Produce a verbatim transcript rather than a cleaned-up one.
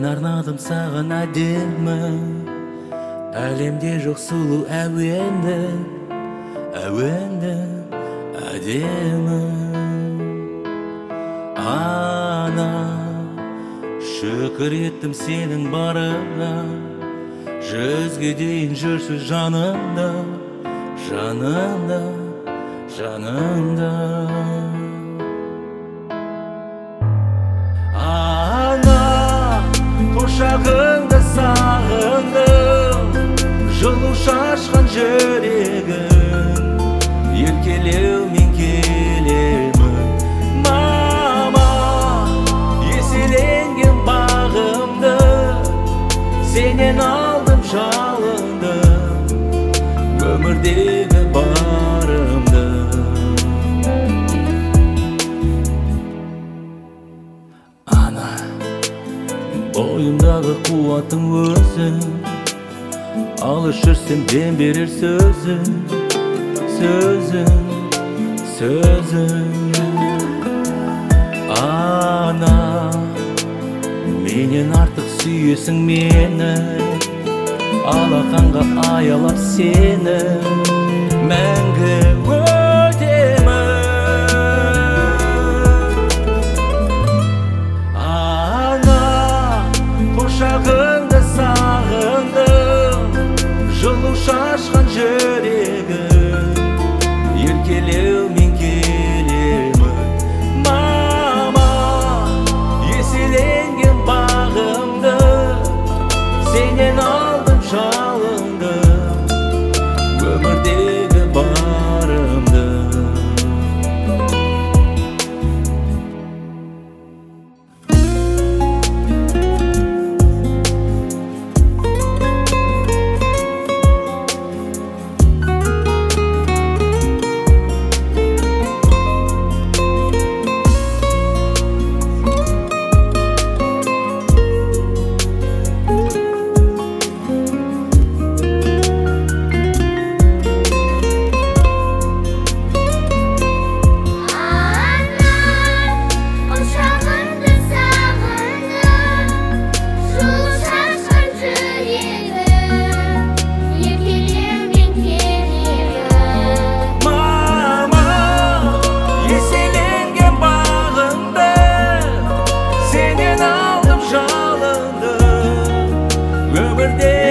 Мен арнадым саған әдемі, әлемде жоқ сұлу әуені, әуені әдемі. Ана, шүкір еттім сенің барыңа, жүзге дейін жүрсіз жанымда, жанымда, жанымда. Құшағыңды сағындым, жылу шашқан жүрегім, еркелеумен келемін. Мама, еселенген бағымды, сенен алдым жалындым, өмірдегі барымды. Ана, бойымдағы қуатың өзің, алыс жүрсем дем берер сөзің, сөзің, сөзің. Ана, менен артық сүйесің мені, алақанға аялап сені, мәңгі өтемін. Құшағыңды сағындым, жылу шашқан жүрегім, еркелеумен келемін. Мама, еселенген бағымды, сенен алдым жалындым, өмірдегі барымды. Every day